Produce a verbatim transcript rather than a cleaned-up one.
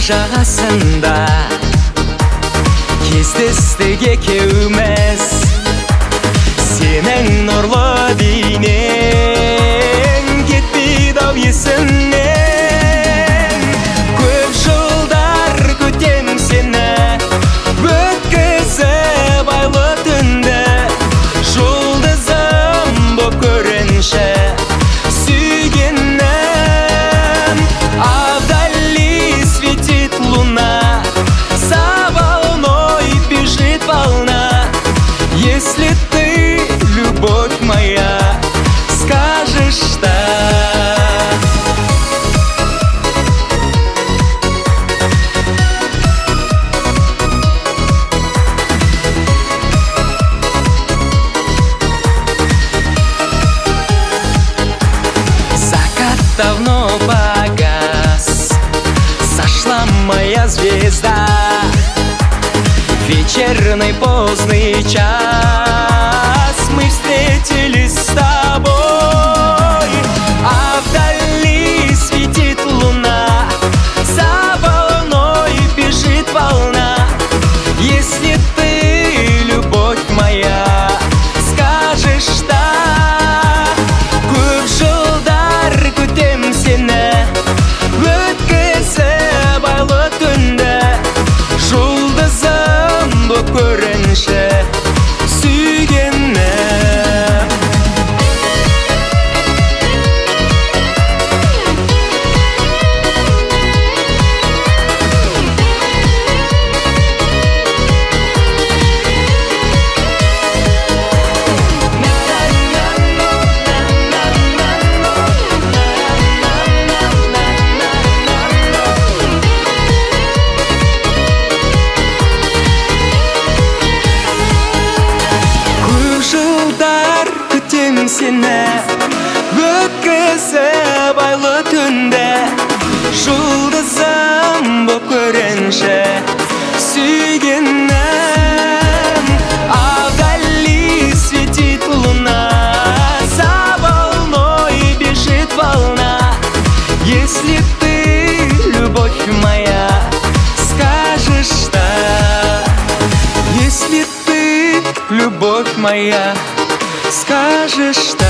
жағасында кездестік екеуміз. Сенің нұрлы бейнең кетпейді-ау есімнен. Көп жылдар күтем сені, өткізіп айлы түнді. Жұлдызым боп көрінші сүйгенім. Авдали светит луна, за волной бежит волна. Если ты, любовь моя, скажешь так. Закат давно погас, сошла моя звезда. Вечерний поздний час мы встретились с тобой. А вдали светит луна, за волной бежит волна. Если ты, любовь моя, скажешь так. Көп жылдар күтем сені, өткізіп айлы түнді. Жұлдызым боп көрінші сүйгенім. Жылдар күтем сені, өткізіп айлы түнді. Жұлдызым боп көрінші сүйгенім. Авдали светит луна, за волной бежит волна. Если ты, любовь моя, скажешь так. Если ты, любовь моя, скажешь так.